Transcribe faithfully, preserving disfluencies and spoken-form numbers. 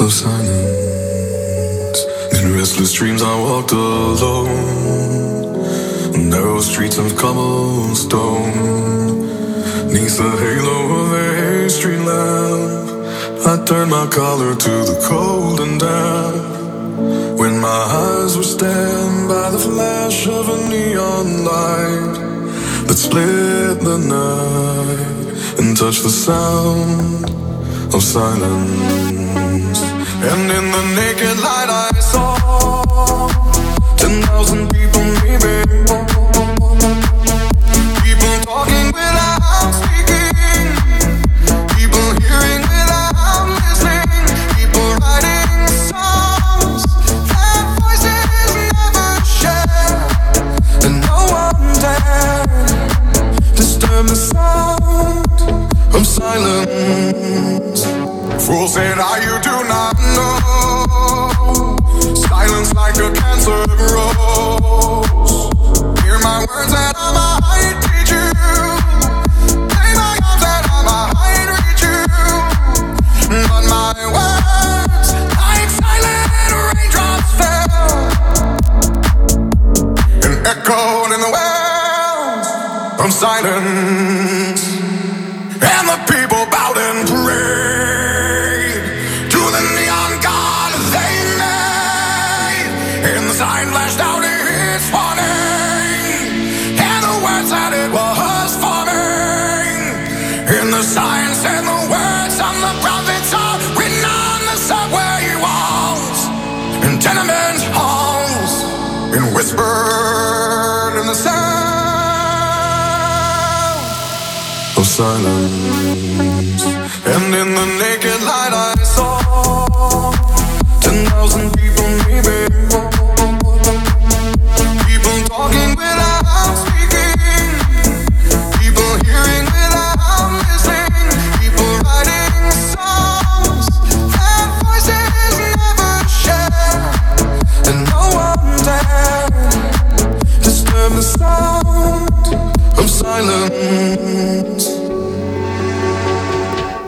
of silence. In restless dreams I walked alone, narrow streets of cobblestone. Neath the halo of a street lamp, I turned my collar to the cold and damp. When my eyes were stabbed by the flash of a neon light that split the night and touched the sound of silence. And in the naked light I saw ten thousand people, maybe more. People talking without speaking, people hearing without listening, people writing songs that voices never share, and no one dared disturb the sound of silence. Fools said, "Ah, you do not know. Silence like a cancer grows. Hear my words and I might teach you. Play my arms and I might reach you. But my words, like silent raindrops, fell and echoed in the wells of silence. And the people bowed and prayed to the neon god they made. And the sign flashed out its warning, and the words that it was forming. And the sign said the words on the prophets are written on the subway walls and tenement halls, and whispered in the sound of silence. And in the name